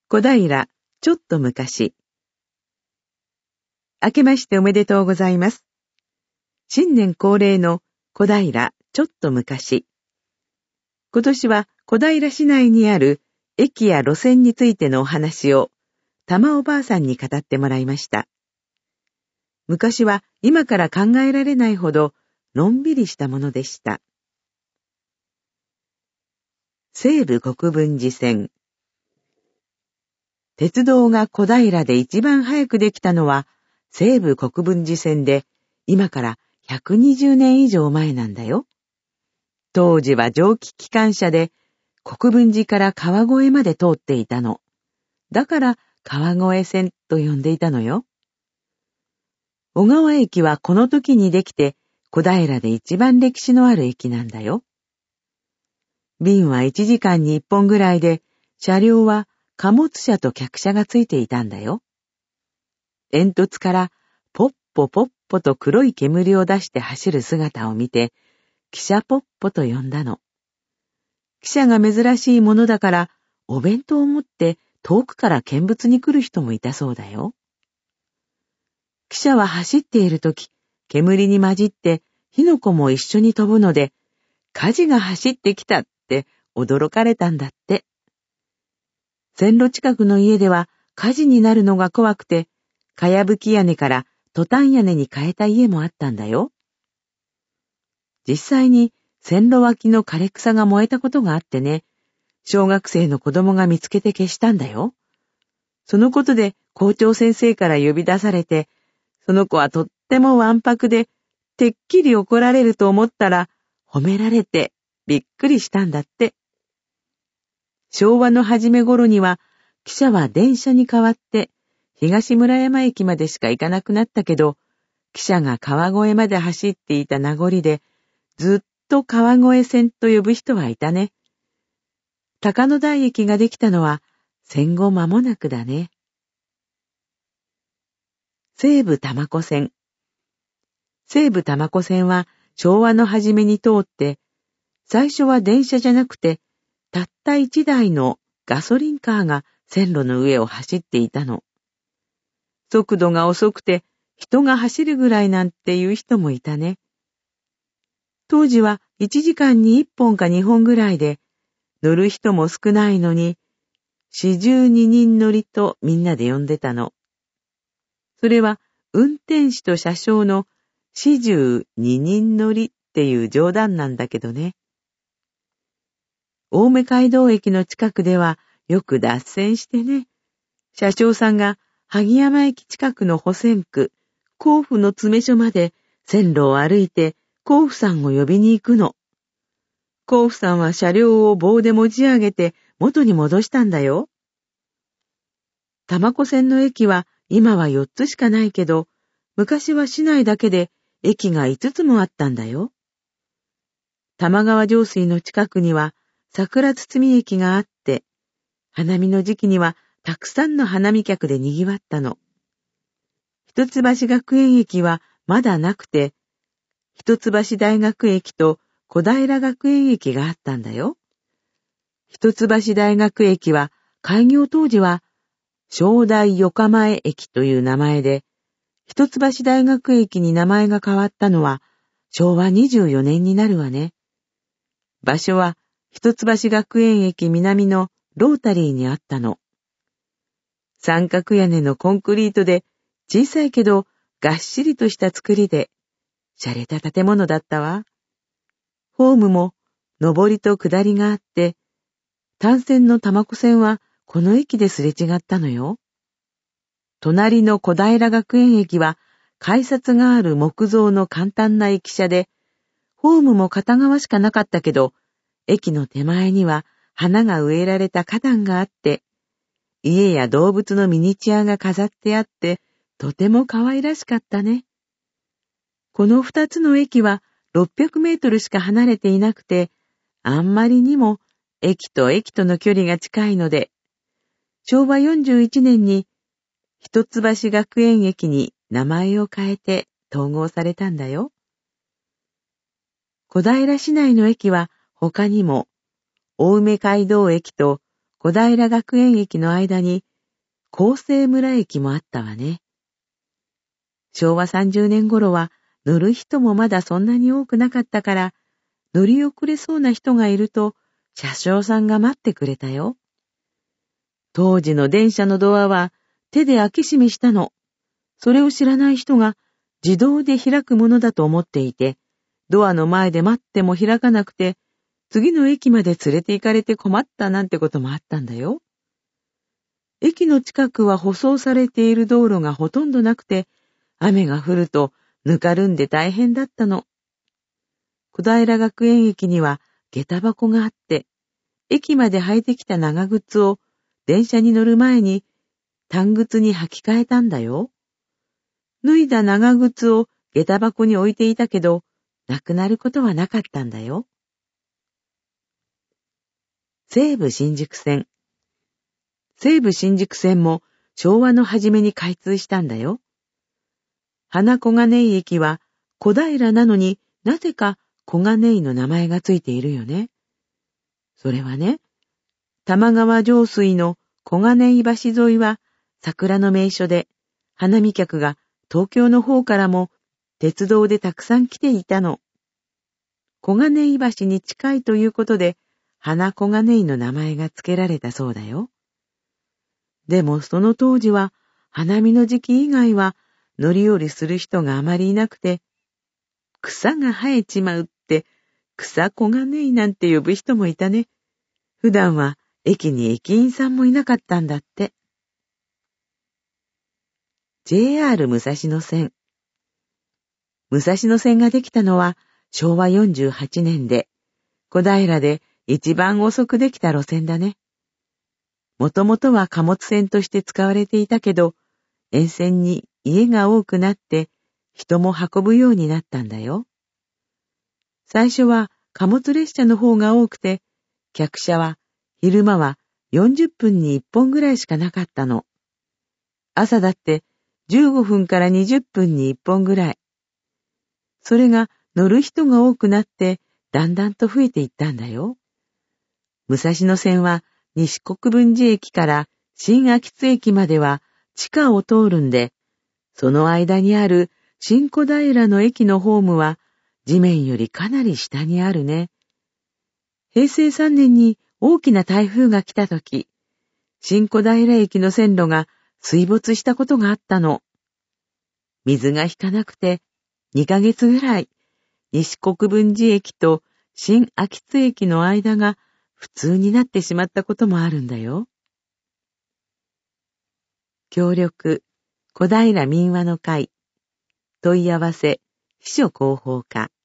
小平、ちょっと昔。明けましておめでとうございます。新年恒例の小平、ちょっと昔。今年は小平市内にある駅や路線についてのお話を、玉おばあさんに語ってもらいました。昔は今から考えられないほど、のんびりしたものでした。西武国分寺線。鉄道が小平で一番早くできたのは西武国分寺線で、今から120年以上前なんだよ。当時は蒸気機関車で国分寺から川越まで通っていたの。だから川越線と呼んでいたのよ。小川駅はこの時にできて小平で一番歴史のある駅なんだよ。便は1時間に1本ぐらいで、車両は貨物車と客車がついていたんだよ。煙突からポッポポッポと黒い煙を出して走る姿を見て、汽車ポッポと呼んだの。汽車が珍しいものだから、お弁当を持って遠くから見物に来る人もいたそうだよ。汽車は走っているとき、煙に混じって火の粉も一緒に飛ぶので、火事が走ってきたって驚かれたんだって。線路近くの家では火事になるのが怖くて、かやぶき屋根からトタン屋根に変えた家もあったんだよ。実際に線路脇の枯れ草が燃えたことがあってね、小学生の子供が見つけて消したんだよ。そのことで校長先生から呼び出されて、その子はとってもわんぱくで、てっきり怒られると思ったら、褒められてびっくりしたんだって。昭和の初め頃には、汽車は電車に代わって、東村山駅までしか行かなくなったけど、汽車が川越まで走っていた名残で、ずっと川越線と呼ぶ人はいたね。高野台駅ができたのは戦後間もなくだね。西武多摩湖線。西武多摩湖線は昭和の初めに通って、最初は電車じゃなくて、たった一台のガソリンカーが線路の上を走っていたの。速度が遅くて人が走るぐらいなんていう人もいたね。当時は1時間に1本か2本ぐらいで、乗る人も少ないのに、42人乗りとみんなで呼んでたの。それは運転士と車掌の42人乗りっていう冗談なんだけどね。青梅街道駅の近くではよく脱線してね。車掌さんが萩山駅近くの保線区、甲府の詰所まで線路を歩いて甲府さんを呼びに行くの。甲府さんは車両を棒で持ち上げて元に戻したんだよ。多摩湖線の駅は今は4つしかないけど、昔は市内だけで駅が5つもあったんだよ。玉川上水の近くには桜堤駅があって、花見の時期にはたくさんの花見客で賑わったの。一橋学園駅はまだなくて、一橋大学駅と小平学園駅があったんだよ。一橋大学駅は開業当時は正代横前駅という名前で、一橋大学駅に名前が変わったのは昭和24年になるわね。場所は一橋学園駅南のロータリーにあったの。三角屋根のコンクリートで小さいけどがっしりとした作りで、洒落た建物だったわ。ホームも上りと下りがあって、単線の多摩湖線はこの駅ですれ違ったのよ。隣の小平学園駅は改札がある木造の簡単な駅舎で、ホームも片側しかなかったけど、駅の手前には花が植えられた花壇があって、家や動物のミニチュアが飾ってあって、とても可愛らしかったね。この2つの駅は600メートルしか離れていなくて、あんまりにも駅と駅との距離が近いので、昭和41年に一橋学園駅に名前を変えて統合されたんだよ。小平市内の駅は他にも、青梅街道駅と小平学園駅の間に厚生村駅もあったわね。昭和30年頃は乗る人もまだそんなに多くなかったから、乗り遅れそうな人がいると車掌さんが待ってくれたよ。当時の電車のドアは手で開け閉めしたの。それを知らない人が自動で開くものだと思っていて、ドアの前で待っても開かなくて、次の駅まで連れて行かれて困ったなんてこともあったんだよ。駅の近くは舗装されている道路がほとんどなくて、雨が降るとぬかるんで大変だったの。小平学園駅には下駄箱があって、駅まで履いてきた長靴を電車に乗る前に短靴に履き替えたんだよ。脱いだ長靴を下駄箱に置いていたけど、なくなることはなかったんだよ。西武新宿線。西武新宿線も昭和の初めに開通したんだよ。花小金井駅は小平なのになぜか小金井の名前がついているよね。それはね、玉川上水の小金井橋沿いは桜の名所で、花見客が東京の方からも鉄道でたくさん来ていたの。小金井橋に近いということで、花小金井の名前が付けられたそうだよ。でもその当時は花見の時期以外は乗り降りする人があまりいなくて、草が生えちまうって草小金井なんて呼ぶ人もいたね。普段は駅に駅員さんもいなかったんだって。JR 武蔵野線。武蔵野線ができたのは昭和48年で、小平で一番遅くできた路線だね。もともとは貨物線として使われていたけど、沿線に家が多くなって人も運ぶようになったんだよ。最初は貨物列車の方が多くて、客車は昼間は40分に1本ぐらいしかなかったの。朝だって15分から20分に1本ぐらい。それが乗る人が多くなってだんだんと増えていったんだよ。武蔵野線は西国分寺駅から新秋津駅までは地下を通るんで、その間にある新小平の駅のホームは地面よりかなり下にあるね。平成3年に大きな台風が来たとき、新小平駅の線路が水没したことがあったの。水が引かなくて2ヶ月ぐらい、西国分寺駅と新秋津駅の間が普通になってしまったこともあるんだよ。協力、小平民話の会。問い合わせ、秘書広報課。